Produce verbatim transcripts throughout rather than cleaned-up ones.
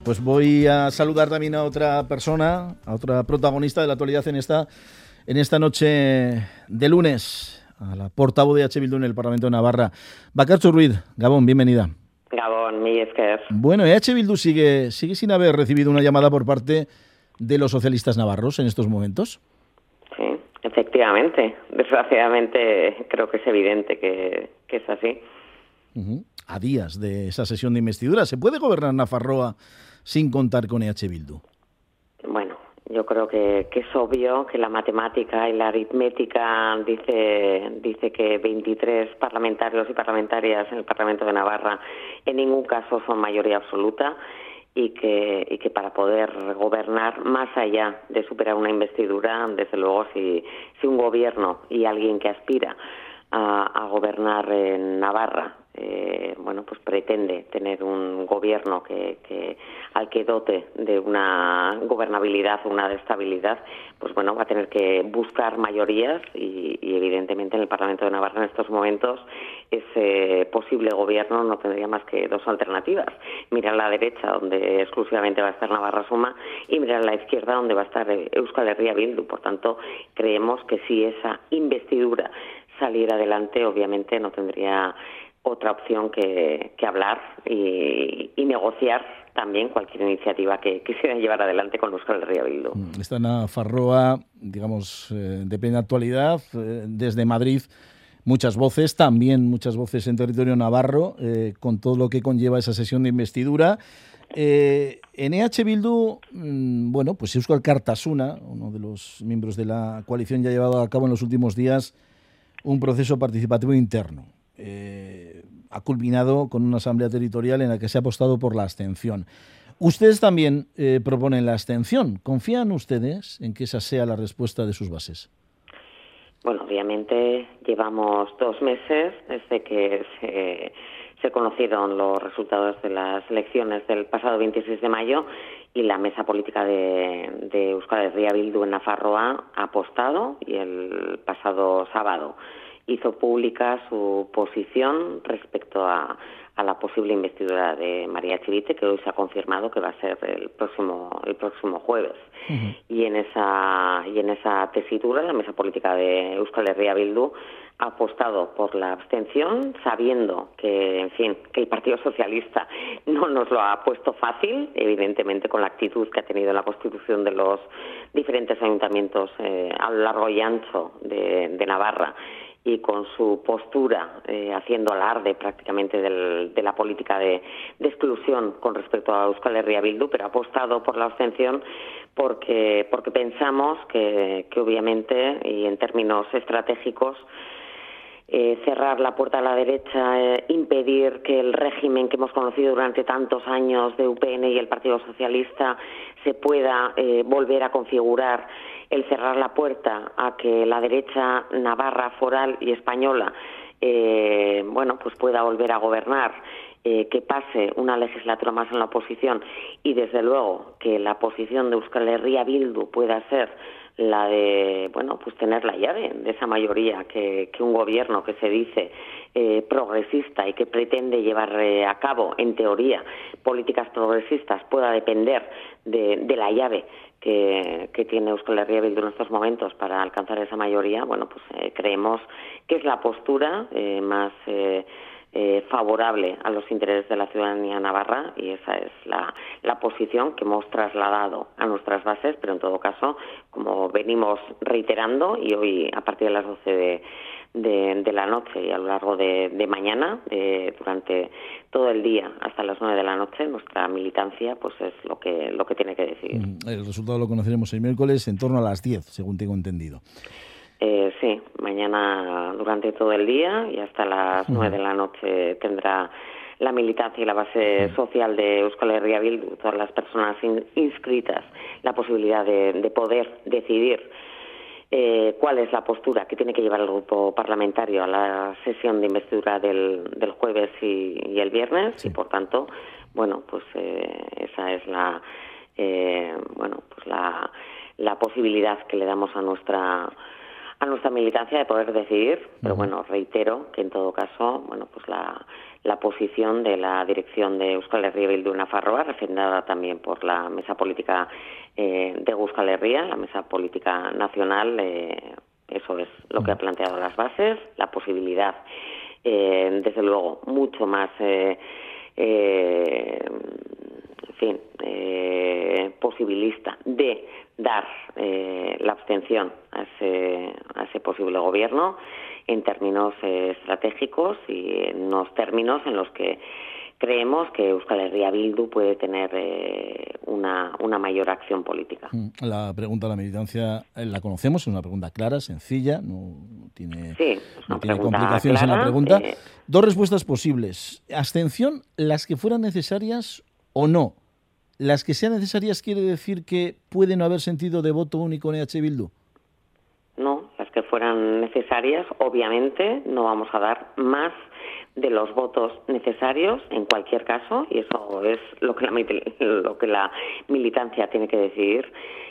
Pues voy a saludar también a otra persona, a otra protagonista de la actualidad en esta, en esta noche de lunes, a la portavoz de H. Bildu en el Parlamento de Navarra, Bakartxo Ruiz. Gabón, bienvenida. Gabón, mi esker. Bueno, H. Bildu sigue, sigue sin haber recibido una llamada por parte de los socialistas navarros en estos momentos. Sí, efectivamente. Desgraciadamente creo que es evidente que, que es así. Uh-huh. A días de esa sesión de investidura, ¿se puede gobernar Nafarroa sin contar con H. Bildu? Bueno, yo creo que, que es obvio que la matemática y la aritmética dice, dice que veintitrés parlamentarios y parlamentarias en el Parlamento de Navarra en ningún caso son mayoría absoluta y que, y que para poder gobernar más allá de superar una investidura, desde luego si, si un gobierno y alguien que aspira a, a gobernar en Navarra Eh, bueno, pues pretende tener un gobierno que, que al que dote de una gobernabilidad o una estabilidad, pues bueno, va a tener que buscar mayorías y, y evidentemente en el Parlamento de Navarra en estos momentos ese posible gobierno no tendría más que dos alternativas: mirar a la derecha, donde exclusivamente va a estar Navarra Suma, y mirar a la izquierda, donde va a estar Euskal Herria Bildu. Por tanto, creemos que si esa investidura saliera adelante, obviamente no tendría otra opción que, que hablar y, y negociar también cualquier iniciativa que quisiera llevar adelante con Euskal Herria Bildu. Está Nafarroa, digamos, eh, de plena actualidad, eh, desde Madrid muchas voces, también muchas voces en territorio navarro, eh, con todo lo que conlleva esa sesión de investidura. Eh, en E H Bildu, mmm, bueno, pues Eusko Alkartasuna, uno de los miembros de la coalición, ya ha llevado a cabo en los últimos días un proceso participativo interno. Eh, ha culminado con una asamblea territorial en la que se ha apostado por la abstención. Ustedes también eh, proponen la abstención. ¿Confían ustedes en que esa sea la respuesta de sus bases? Bueno, obviamente llevamos dos meses desde que se, se conocieron los resultados de las elecciones del pasado veintiséis de mayo y la mesa política de, de Euskal Herria Bildu en Nafarroa ha apostado, y el pasado sábado hizo pública su posición respecto a, a la posible investidura de María Chivite, que hoy se ha confirmado que va a ser el próximo el próximo jueves. Uh-huh. Y en esa y en esa tesitura la mesa política de Euskal Herria Bildu ha apostado por la abstención, sabiendo que, en fin, que el Partido Socialista no nos lo ha puesto fácil, evidentemente con la actitud que ha tenido en la constitución de los diferentes ayuntamientos eh, a lo largo y ancho de, de Navarra, y con su postura eh, haciendo alarde prácticamente del, de la política de, de exclusión con respecto a Euskal Herria Bildu, pero ha apostado por la abstención porque porque pensamos que, que obviamente, y en términos estratégicos, Eh, cerrar la puerta a la derecha, eh, impedir que el régimen que hemos conocido durante tantos años de U P N y el Partido Socialista se pueda eh, volver a configurar, el cerrar la puerta a que la derecha navarra, foral y española eh, bueno, pues pueda volver a gobernar, eh, que pase una legislatura más en la oposición y desde luego que la posición de Euskal Herria Bildu pueda ser la de, bueno, pues tener la llave de esa mayoría que, que un gobierno que se dice eh, progresista y que pretende llevar eh, a cabo, en teoría, políticas progresistas, pueda depender de, de la llave que, que tiene Euskal Herria Bildu en estos momentos para alcanzar esa mayoría. Bueno, pues eh, creemos que es la postura eh, más eh, Eh, favorable a los intereses de la ciudadanía navarra, y esa es la, la posición que hemos trasladado a nuestras bases, pero en todo caso, como venimos reiterando, y hoy a partir de las doce de, de, de la noche y a lo largo de, de mañana, de, durante todo el día hasta las nueve de la noche, nuestra militancia pues es lo que, lo que tiene que decidir. El resultado lo conoceremos el miércoles en torno a las diez, según tengo entendido. Eh, sí, mañana durante todo el día y hasta las nueve de la noche tendrá la militancia y la base social de Euskal Herria Bildu, todas las personas in, inscritas, la posibilidad de, de poder decidir eh, cuál es la postura que tiene que llevar el grupo parlamentario a la sesión de investidura del, del jueves y, y el viernes, sí. Y por tanto, bueno, pues eh, esa es la, eh, bueno, pues la, la posibilidad que le damos a nuestra a nuestra militancia de poder decidir, pero bueno, reitero que en todo caso, bueno, pues la, la posición de la dirección de Euskal Herria Bildu Nafarroa, refrendada también por la mesa política eh, de Euskal Herria, la mesa política nacional, eh, eso es lo que ha planteado las bases, la posibilidad, eh, desde luego, mucho más, eh, eh, en fin, eh, posibilista de dar eh, la abstención a ese, a ese posible gobierno en términos eh, estratégicos y en unos términos en los que creemos que Euskal Herria Bildu puede tener eh, una, una mayor acción política. La pregunta de la militancia la conocemos, es una pregunta clara, sencilla, no tiene, sí, no tiene complicaciones clara, en la pregunta. Eh... Dos respuestas posibles. Abstención, las que fueran necesarias o no. ¿Las que sean necesarias quiere decir que puede no haber sentido de voto único en E H Bildu? No, las que fueran necesarias, obviamente, no vamos a dar más de los votos necesarios en cualquier caso, y eso es lo que la, lo que la militancia tiene que decidir,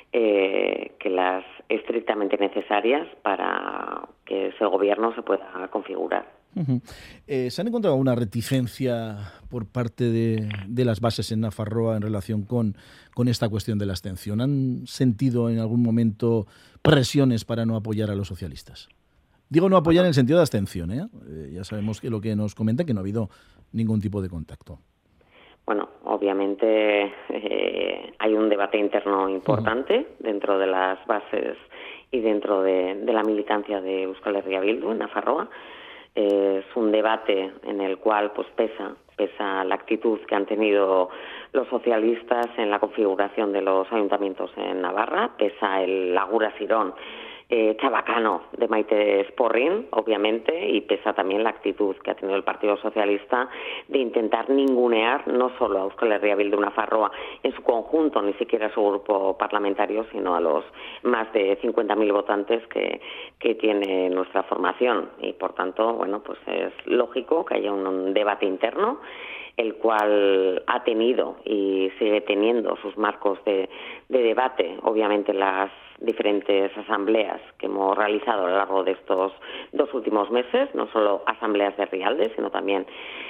eh, que las estrictamente necesarias para que ese gobierno se pueda configurar. Uh-huh. Eh, ¿Se han encontrado una reticencia por parte de, de las bases en Nafarroa en relación con, con esta cuestión de la abstención? ¿Han sentido en algún momento presiones para no apoyar a los socialistas? Digo no apoyar en el sentido de abstención, ¿eh? Eh, ya sabemos que lo que nos comenta que no ha habido ningún tipo de contacto. Bueno, obviamente eh, hay un debate interno importante uh-huh. dentro de las bases y dentro de, de la militancia de Euskal Herria Bildu en Nafarroa. Eh, es un debate en el cual pues pesa, pesa la actitud que han tenido los socialistas en la configuración de los ayuntamientos en Navarra, pesa el Agura Sirón Eh, chabacano de Maite Sporrin, obviamente, y pesa también la actitud que ha tenido el Partido Socialista de intentar ningunear no solo a Euskal Herria Bildu Nafarroa en su conjunto, ni siquiera a su grupo parlamentario, sino a los más de cincuenta mil votantes que, que tiene nuestra formación. Y, por tanto, bueno, pues es lógico que haya un, un debate interno, el cual ha tenido y sigue teniendo sus marcos de, de debate, obviamente las diferentes asambleas que hemos realizado a lo largo de estos dos últimos meses, no solo asambleas de Rialde, sino también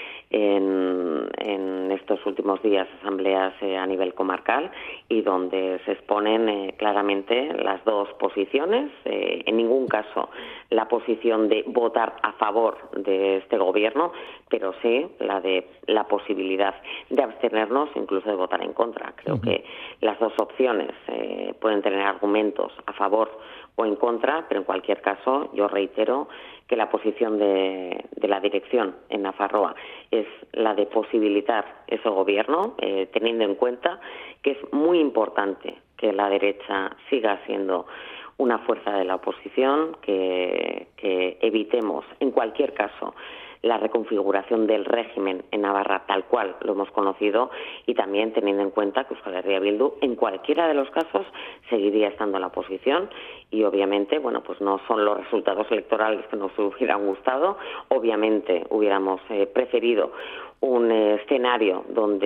en, en estos últimos días asambleas eh, a nivel comarcal, y donde se exponen eh, claramente las dos posiciones. Eh, en ningún caso la posición de votar a favor de este gobierno, pero sí la de la posibilidad de abstenernos, incluso de votar en contra. Creo uh-huh. que las dos opciones eh, pueden tener argumentos a favor o en contra, pero en cualquier caso yo reitero que la posición de, de la dirección en Nafarroa es la de posibilitar ese gobierno, eh, teniendo en cuenta que es muy importante que la derecha siga siendo una fuerza de la oposición, que, que evitemos en cualquier caso la reconfiguración del régimen en Navarra tal cual lo hemos conocido, y también teniendo en cuenta que Euskal Herria Bildu en cualquiera de los casos seguiría estando en la oposición, y obviamente, bueno, pues no son los resultados electorales que nos hubieran gustado. Obviamente hubiéramos eh, preferido un eh, escenario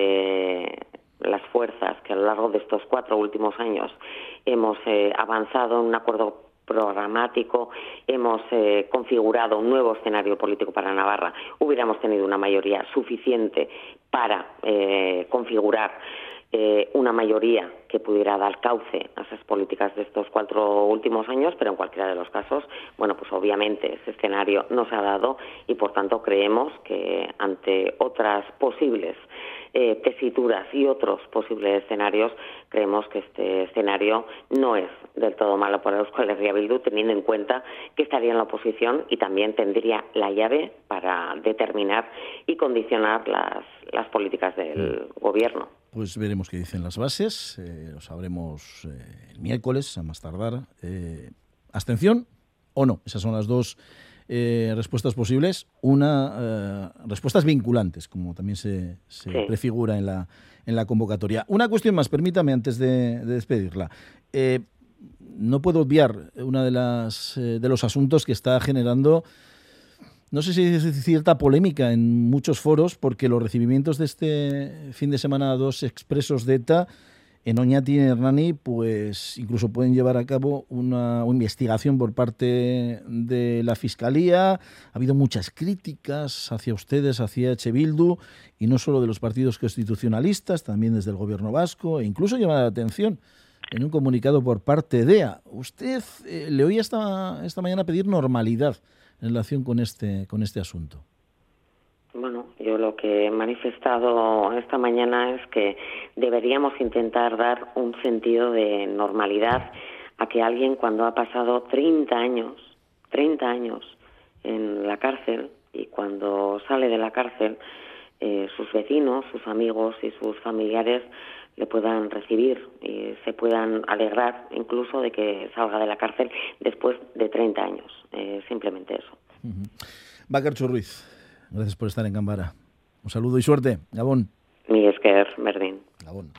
donde las fuerzas que a lo largo de estos cuatro últimos años hemos eh, avanzado en un acuerdo programático, hemos eh, configurado un nuevo escenario político para Navarra, hubiéramos tenido una mayoría suficiente para eh, configurar eh, una mayoría que pudiera dar cauce a esas políticas de estos cuatro últimos años, pero en cualquiera de los casos, bueno, pues obviamente ese escenario no se ha dado, y por tanto creemos que ante otras posibles Eh, tesituras y otros posibles escenarios, creemos que este escenario no es del todo malo para Euskal Herria Bildu, teniendo en cuenta que estaría en la oposición y también tendría la llave para determinar y condicionar las, las políticas del mm. gobierno. Pues veremos qué dicen las bases, eh, lo sabremos eh, el miércoles, a más tardar. Eh, ¿Abstención o no? Esas son las dos Eh, respuestas posibles, una eh, respuestas vinculantes, como también se, se sí. prefigura en la, en la convocatoria. Una cuestión más, permítame, antes de, de despedirla. Eh, no puedo obviar una de las eh, de los asuntos que está generando, no sé si es cierta polémica en muchos foros, porque los recibimientos de este fin de semana a dos expresos de ETA en Oñati y en Hernani, pues incluso pueden llevar a cabo una, una investigación por parte de la Fiscalía. Ha habido muchas críticas hacia ustedes, hacia H. Bildu, y no solo de los partidos constitucionalistas, también desde el gobierno vasco, e incluso llama la atención en un comunicado por parte de E A. Usted eh, le oía esta, esta mañana pedir normalidad en relación con este, con este asunto. Bueno, yo lo que he manifestado esta mañana es que deberíamos intentar dar un sentido de normalidad a que alguien, cuando ha pasado treinta años, treinta años en la cárcel, y cuando sale de la cárcel, eh, sus vecinos, sus amigos y sus familiares le puedan recibir y se puedan alegrar incluso de que salga de la cárcel después de treinta años. Eh, simplemente eso. Uh-huh. Bakartxo Ruiz, gracias por estar en Ganbara. Un saludo y suerte. Gabón. Mi esker, berdin. Gabón.